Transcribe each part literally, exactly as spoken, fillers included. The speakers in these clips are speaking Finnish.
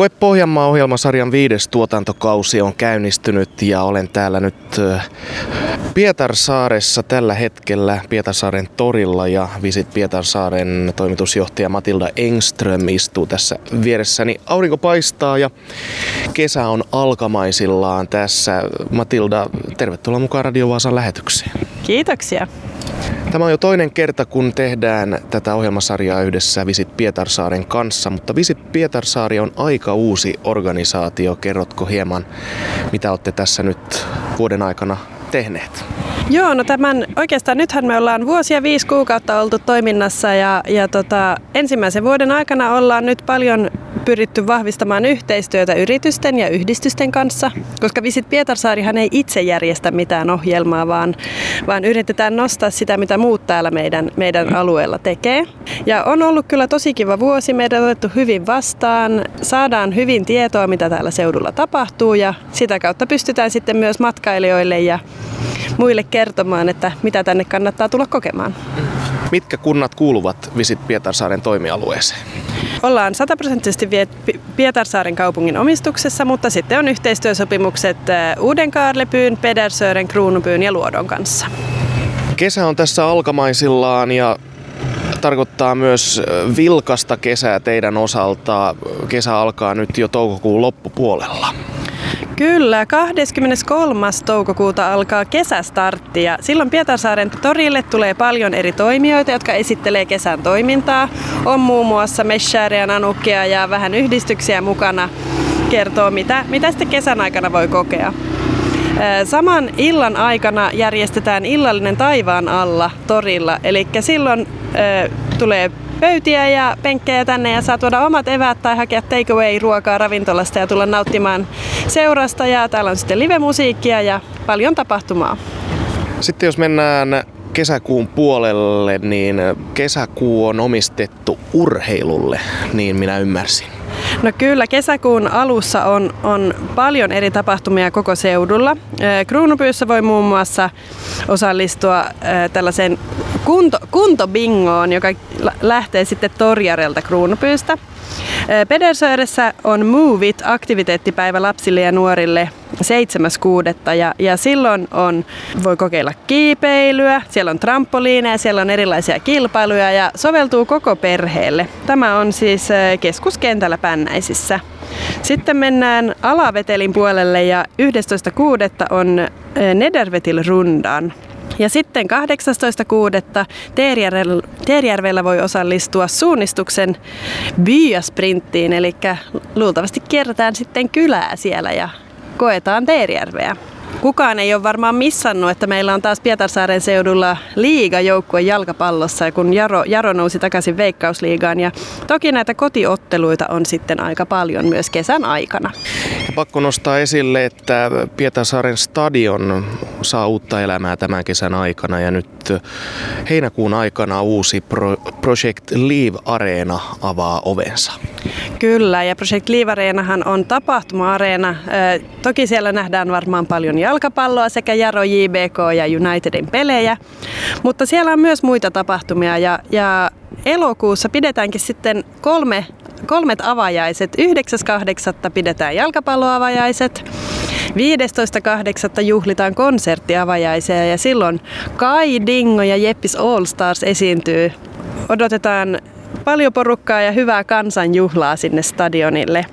Koe Pohjanmaa-ohjelmasarjan viides tuotantokausi on käynnistynyt ja olen täällä nyt Pietarsaaressa tällä hetkellä Pietarsaaren torilla ja Visit Pietarsaaren toimitusjohtaja Matilda Engström istuu tässä vieressäni. Aurinko paistaa ja kesä on alkamaisillaan tässä. Matilda, tervetuloa mukaan Radio Vaasan lähetykseen. Kiitoksia. Tämä on jo toinen kerta, kun tehdään tätä ohjelmasarjaa yhdessä Visit Pietarsaaren kanssa, mutta Visit Pietarsaari on aika uusi organisaatio. Kerrotko hieman, mitä olette tässä nyt vuoden aikana tehneet? Joo, no tämän oikeastaan nythän me ollaan vuosia viisi kuukautta oltu toiminnassa ja, ja tota, ensimmäisen vuoden aikana ollaan nyt paljon pyritty vahvistamaan yhteistyötä yritysten ja yhdistysten kanssa, koska Visit Pietarsaarihan ei itse järjestä mitään ohjelmaa, vaan, vaan yritetään nostaa sitä, mitä muut täällä meidän, meidän alueella tekee. Ja on ollut kyllä tosi kiva vuosi, meidän on otettu hyvin vastaan, saadaan hyvin tietoa, mitä täällä seudulla tapahtuu ja sitä kautta pystytään sitten myös matkailijoille ja muille kertomaan, että mitä tänne kannattaa tulla kokemaan. Mitkä kunnat kuuluvat Visit Pietarsaaren toimialueeseen? Ollaan sataprosenttisesti Pietarsaaren kaupungin omistuksessa, mutta sitten on yhteistyösopimukset Uudenkaarlepyyn, Pedersören, Kruunupyyn ja Luodon kanssa. Kesä on tässä alkamaisillaan ja tarkoittaa myös vilkasta kesää teidän osalta. Kesä alkaa nyt jo toukokuun loppupuolella. Kyllä, kahdeskymmeneskolmas toukokuuta alkaa kesästartti ja silloin Pietarsaaren torille tulee paljon eri toimijoita, jotka esittelee kesän toimintaa. On muun muassa Meshääriä, Nanukia ja vähän yhdistyksiä mukana kertoo, mitä, mitä sitten kesän aikana voi kokea. Saman illan aikana järjestetään illallinen taivaan alla torilla, eli silloin äh, tulee pöytiä ja penkkejä tänne ja saa tuoda omat eväät tai hakea take away ruokaa ravintolasta ja tulla nauttimaan seurasta. Ja täällä on sitten live-musiikkia ja paljon tapahtumaa. Sitten jos mennään kesäkuun puolelle, niin kesäkuu on omistettu urheilulle, niin minä ymmärsin. No kyllä, kesäkuun alussa on, on paljon eri tapahtumia koko seudulla. Kruunupyyssä voi muun muassa osallistua tällaiseen kunto, kuntobingoon, joka lähtee sitten Torjarelta Kruunupyystä. Pedersöressä on Move It-aktiviteettipäivä lapsille ja nuorille seitsemäs kuudetta ja, ja silloin on, voi kokeilla kiipeilyä, siellä on trampoliineja, siellä on erilaisia kilpailuja ja soveltuu koko perheelle. Tämä on siis keskuskentällä Pännäisissä. Sitten mennään Alavetelin puolelle ja yhdestoista kuudetta on Nedervetil-rundan. Ja sitten kahdeksastoista kuudetta Teerjärvellä voi osallistua suunnistuksen byasprinttiin, eli luultavasti kierretään sitten kylää siellä ja koetaan Teerjärveä. Kukaan ei ole varmaan missannut, että meillä on taas Pietarsaaren seudulla liigajoukkue jalkapallossa, kun Jaro, Jaro nousi takaisin Veikkausliigaan. Ja toki näitä kotiotteluita on sitten aika paljon myös kesän aikana. Pakko nostaa esille, että Pietarsaaren stadion saa uutta elämää tämän kesän aikana ja nyt heinäkuun aikana uusi Pro- Project Live Arena avaa ovensa. Kyllä, ja Project Live Areenahan on tapahtuma-areena. Toki siellä nähdään varmaan paljon jalkapalloa sekä Jaro, J B K ja Unitedin pelejä, mutta siellä on myös muita tapahtumia ja, ja elokuussa pidetäänkin sitten kolme, kolmet avajaiset. yhdeksäs kahdeksatta pidetään jalkapalloavajaiset. viidestoista kahdeksatta juhlitaan konserttiavajaisia ja silloin Kai, Dingo ja Jeppis All Stars esiintyy. Odotetaan paljon porukkaa ja hyvää kansanjuhlaa sinne stadionille.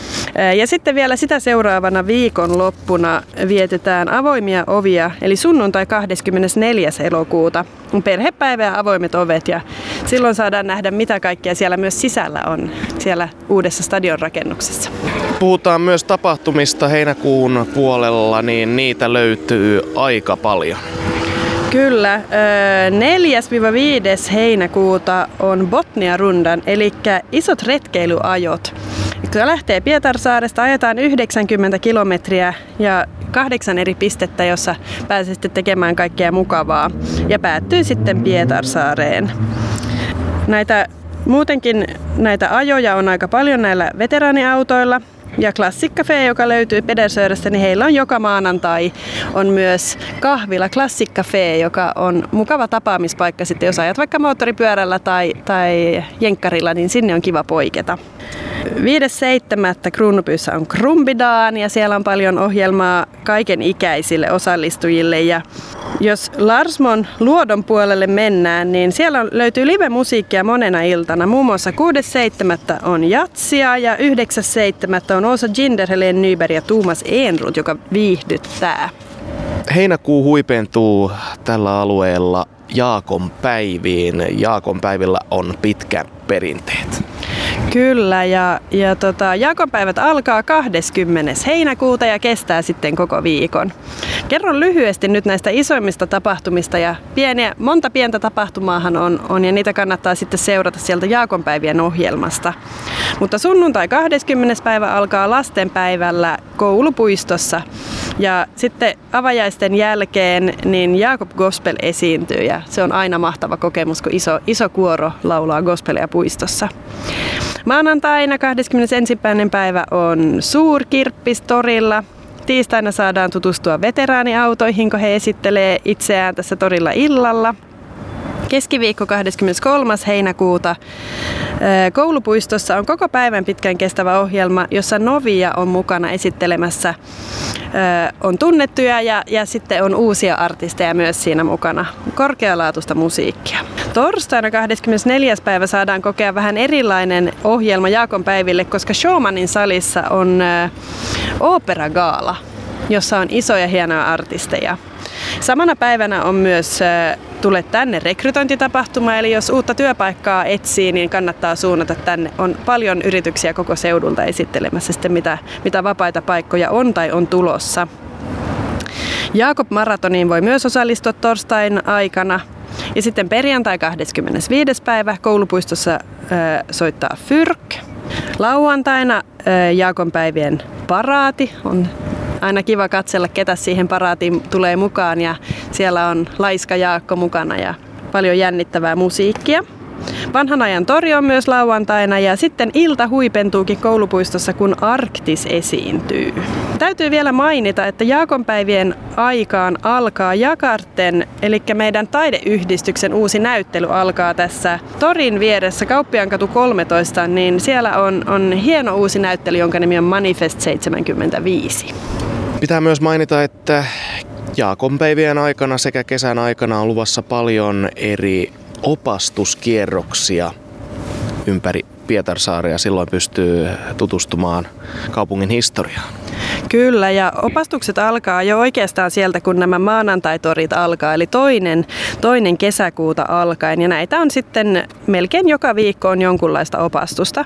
Ja sitten vielä sitä seuraavana viikonloppuna vietetään avoimia ovia, eli sunnuntai kahdeskymmenesneljäs elokuuta. Perhepäivä ja avoimet ovet ja silloin saadaan nähdä, mitä kaikkea siellä myös sisällä on, siellä uudessa stadionrakennuksessa. Puhutaan myös tapahtumista heinäkuun puolella, niin niitä löytyy aika paljon. Kyllä, neljäs viides heinäkuuta on Botnia-rundan, eli isot retkeilyajot. Kun lähtee Pietarsaaresta, ajetaan yhdeksänkymmentä kilometriä ja kahdeksan eri pistettä, jossa pääsee sitten tekemään kaikkea mukavaa ja päättyy sitten Pietarsaareen. Näitä, muutenkin näitä ajoja on aika paljon näillä veteraaniautoilla. ja Classic Café, joka löytyy Pedersöristä, niin heillä on joka maanantai on myös kahvila Classic Café, joka on mukava tapaamispaikka sitten, jos ajat vaikka moottoripyörällä tai, tai jenkkarilla, niin sinne on kiva poiketa. viides seitsemättä Kruunupyyssä on Krumbidaan ja siellä on paljon ohjelmaa kaiken ikäisille osallistujille. Ja jos Larsmon luodon puolelle mennään, niin siellä löytyy live-musiikkia monena iltana. Muun muassa kuudes seitsemättä on jatsia ja yhdeksäs seitsemättä on Åsa Ginder, Helene Nyberg ja Thomas Enroth, joka viihdyttää. Heinäkuu huipentuu tällä alueella Jaakon päiviin. Jaakon päivillä on pitkät perinteet. Kyllä, ja, ja tota, Jaakonpäivät alkaa kahdeskymmenes heinäkuuta ja kestää sitten koko viikon. Kerron lyhyesti nyt näistä isoimmista tapahtumista ja pieniä, monta pientä tapahtumaahan on, on ja niitä kannattaa sitten seurata sieltä Jaakonpäivien ohjelmasta. Mutta sunnuntai kahdeskymmenes päivä alkaa lastenpäivällä koulupuistossa ja sitten avajaisten jälkeen niin Jaakob Gospel esiintyy ja se on aina mahtava kokemus, kun iso, iso kuoro laulaa gospelia puistossa. Maanantaina kahdeskymmenesensimmäinen päivä on suurkirppis torilla. Tiistaina saadaan tutustua veteraaniautoihin, kun he esittelee itseään tässä torilla illalla. Keskiviikko kahdeskymmeneskolmas heinäkuuta koulupuistossa on koko päivän pitkän kestävä ohjelma, jossa Novia on mukana esittelemässä. On tunnettuja ja, ja sitten on uusia artisteja myös siinä mukana. Korkealaatuista musiikkia. Torstaina kahdeskymmenesneljäs päivä saadaan kokea vähän erilainen ohjelma Jaakonpäiville, koska Showmanin salissa on ooperagaala, jossa on isoja hienoja artisteja. Samana päivänä on myös Tule tänne rekrytointitapahtuma, eli jos uutta työpaikkaa etsii, niin kannattaa suunnata tänne. On paljon yrityksiä koko seudulta esittelemässä sitten, mitä, mitä vapaita paikkoja on tai on tulossa. Jaakob Maratoniin voi myös osallistua torstain aikana. Ja sitten perjantai kahdeskymmenesviides päivä koulupuistossa äh, soittaa Fyrk. Lauantaina äh, Jaakonpäivien paraati on aina kiva katsella, ketä siihen paraatiin tulee mukaan ja siellä on Laiska Jaakko mukana ja paljon jännittävää musiikkia. Vanhan ajan tori on myös lauantaina ja sitten ilta huipentuukin koulupuistossa, kun Arktis esiintyy. Täytyy vielä mainita, että Jaakonpäivien aikaan alkaa Jakarten, eli meidän taideyhdistyksen uusi näyttely alkaa tässä torin vieressä Kauppiaankatu kolmetoista, niin siellä on, on hieno uusi näyttely, jonka nimi on Manifest seitsemänkymmentäviisi. Pitää myös mainita, että Jaakonpäivien aikana sekä kesän aikana on luvassa paljon eri opastuskierroksia ympäri Pietarsaaria. Silloin pystyy tutustumaan kaupungin historiaan. Kyllä, ja opastukset alkaa jo oikeastaan sieltä, kun nämä maanantaitorit alkaa, eli toinen, toinen kesäkuuta alkaen. Ja näitä on sitten melkein joka viikko on jonkunlaista opastusta.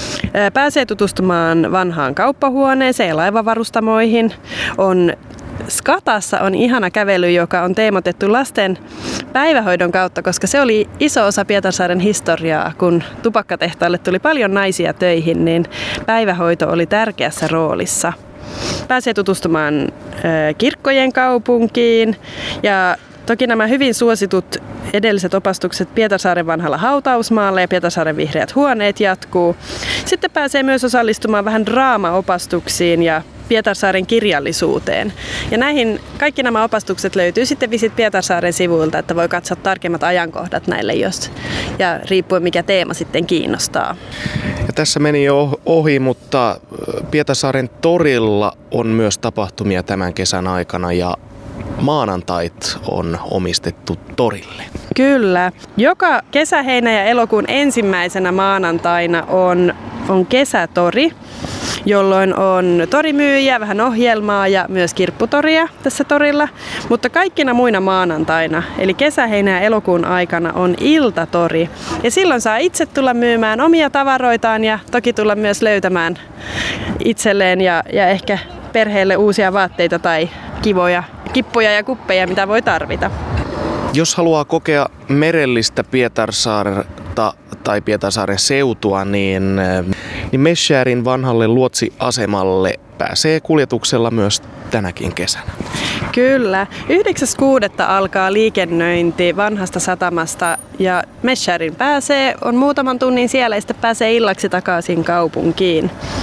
Pääsee tutustumaan vanhaan kauppahuoneeseen ja laivavarustamoihin. On Skatassa on ihana kävely, joka on teemotettu lasten päivähoidon kautta, koska se oli iso osa Pietarsaaren historiaa. Kun tupakkatehtaalle tuli paljon naisia töihin, niin päivähoito oli tärkeässä roolissa. Pääsee tutustumaan kirkkojen kaupunkiin ja toki nämä hyvin suositut edelliset opastukset Pietarsaaren vanhalla hautausmaalla ja Pietarsaaren vihreät huoneet jatkuu. Sitten pääsee myös osallistumaan vähän draamaopastuksiin ja Pietarsaaren kirjallisuuteen. Ja näihin, kaikki nämä opastukset löytyy sitten Visit Pietarsaaren sivuilta, että voi katsoa tarkemmat ajankohdat näille, jos, ja riippuen mikä teema sitten kiinnostaa. Ja tässä meni jo ohi, mutta Pietarsaaren torilla on myös tapahtumia tämän kesän aikana ja maanantait on omistettu torille. Kyllä. Joka kesä, heinä ja elokuun ensimmäisenä maanantaina on, on kesätori, jolloin on torimyyjiä, vähän ohjelmaa ja myös kirpputoria tässä torilla. Mutta kaikkina muina maanantaina, eli kesä, heinä ja elokuun aikana on iltatori. Ja silloin saa itse tulla myymään omia tavaroitaan ja toki tulla myös löytämään itselleen ja, ja ehkä perheelle uusia vaatteita tai kivoja kippuja ja kuppeja, mitä voi tarvita. Jos haluaa kokea merellistä Pietarsaarta tai Pietarsaaren seutua, niin, niin Meschärin vanhalle luotsiasemalle pääsee kuljetuksella myös tänäkin kesänä. Kyllä. yhdeksäs kuudetta alkaa liikennöinti vanhasta satamasta ja Meschärin pääsee, on muutaman tunnin siellä ja sitten pääsee illaksi takaisin kaupunkiin.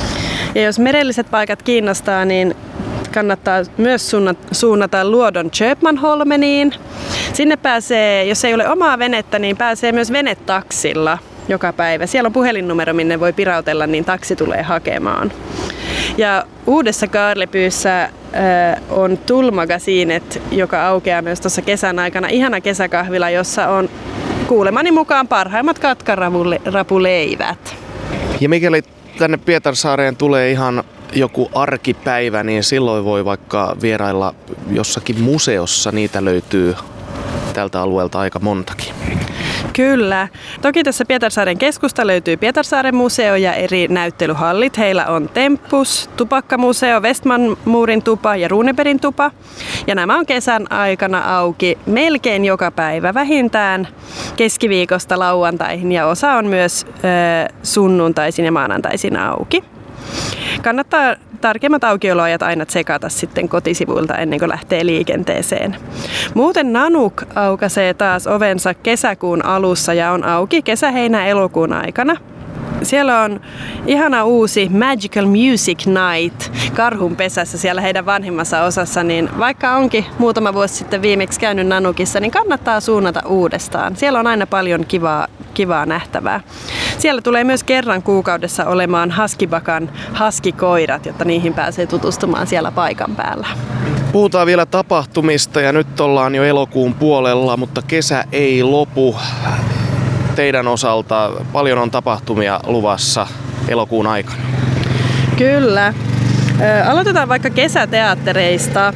Ja jos merelliset paikat kiinnostaa, niin kannattaa myös suunnata Luodon Köpmanholmeniin. Sinne pääsee, jos ei ole omaa venettä, niin pääsee myös venetaksilla joka päivä. Siellä on puhelinnumero, minne voi pirautella, niin taksi tulee hakemaan. Ja Uudessa Karlepyyssä äh, on Tull-magasiinet, joka aukeaa myös tuossa kesän aikana. Ihana kesäkahvila, jossa on kuulemani mukaan parhaimmat katkarapuleivät. Ja mikäli tänne Pietarsaareen tulee ihan joku arkipäivä, niin silloin voi vaikka vierailla jossakin museossa. Niitä löytyy tältä alueelta aika montakin. Kyllä. Toki tässä Pietarsaaren keskusta löytyy Pietarsaaren museo ja eri näyttelyhallit. Heillä on Tempus, Tupakkamuseo, Westmanmuurin tupa ja Runebergin tupa. Ja nämä on kesän aikana auki melkein joka päivä, vähintään keskiviikosta lauantaihin, ja osa on myös ö, sunnuntaisin ja maanantaisin auki. Kannattaa tarkemmat aukioloajat aina tsekata sitten kotisivuilta ennen kuin lähtee liikenteeseen. Muuten Nanuk aukaisee taas ovensa kesäkuun alussa ja on auki kesä-heinä-elokuun aikana. Siellä on ihana uusi Magical Music Night Karhun pesässä siellä heidän vanhimmassa osassa, niin vaikka onkin muutama vuosi sitten viimeksi käynyt Nanukissa, niin kannattaa suunnata uudestaan. Siellä on aina paljon kivaa, kivaa nähtävää. Siellä tulee myös kerran kuukaudessa olemaan Haskibakan haskikoirat, jotta niihin pääsee tutustumaan siellä paikan päällä. Puhutaan vielä tapahtumista ja nyt ollaan jo elokuun puolella, mutta kesä ei lopu. Teidän osalta paljon on tapahtumia luvassa elokuun aikana. Kyllä. Aloitetaan vaikka kesäteattereista.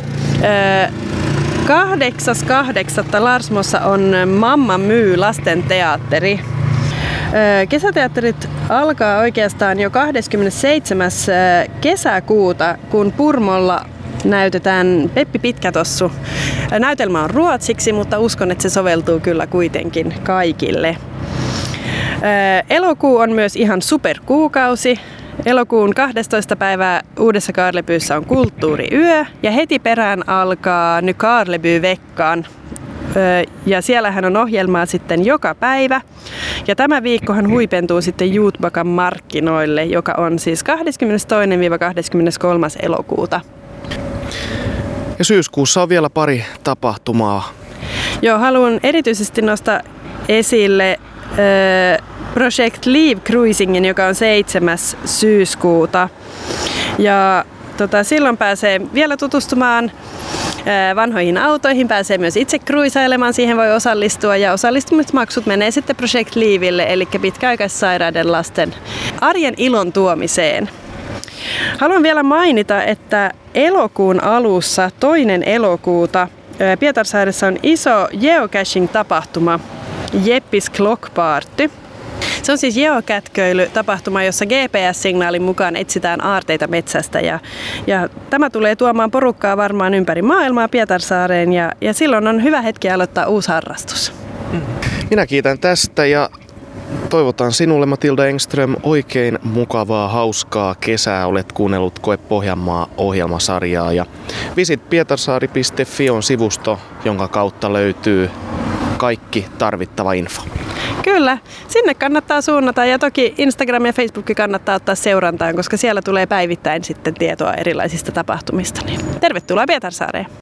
kahdeksas kahdeksatta Larsmossa on Mamma myy lastenteatteri. Kesäteatterit alkaa oikeastaan jo kahdeskymmenesseitsemäs kesäkuuta, kun Purmolla näytetään Peppi Pitkätossu. Näytelmä on ruotsiksi, mutta uskon, että se soveltuu kyllä kuitenkin kaikille. Elokuu on myös ihan superkuukausi. Elokuun kahdestoista päivää Uudessa Karlepyyssä on kulttuuriyö ja heti perään alkaa Ny Karleby-veckan. Ja siellähän on ohjelmaa sitten joka päivä. Ja tämä viikkohan huipentuu sitten Jutbakan markkinoille, joka on siis kahdeskymmenestoinen kahdeskymmeneskolmas elokuuta. Ja syyskuussa on vielä pari tapahtumaa. Joo, haluan erityisesti nostaa esille äh, Project Leave Cruisingin, joka on seitsemäs syyskuuta. Ja tota, silloin pääsee vielä tutustumaan vanhoihin autoihin, pääsee myös itse kruisailemaan, siihen voi osallistua, ja osallistumismaksut menee sitten Project Leavelle, eli pitkäaikaissairaiden lasten arjen ilon tuomiseen. Haluan vielä mainita, että elokuun alussa, toinen elokuuta, Pietarsaaressa on iso geocaching-tapahtuma, Jeppis Clock Party. Se on siis geokätköilytapahtuma, jossa G P S-signaalin mukaan etsitään aarteita metsästä. Ja, ja tämä tulee tuomaan porukkaa varmaan ympäri maailmaa Pietarsaareen, ja, ja silloin on hyvä hetki aloittaa uusi harrastus. Minä kiitän tästä ja toivotan sinulle, Matilda Engström, oikein mukavaa, hauskaa kesää. Olet kuunnellut Koe Pohjanmaa-ohjelmasarjaa, ja visit pietarsaari piste fi on sivusto, jonka kautta löytyy kaikki tarvittava info. Kyllä, sinne kannattaa suunnata, ja toki Instagram ja Facebook kannattaa ottaa seurantaan, koska siellä tulee päivittäin sitten tietoa erilaisista tapahtumista. Niin tervetuloa Pietarsaareen!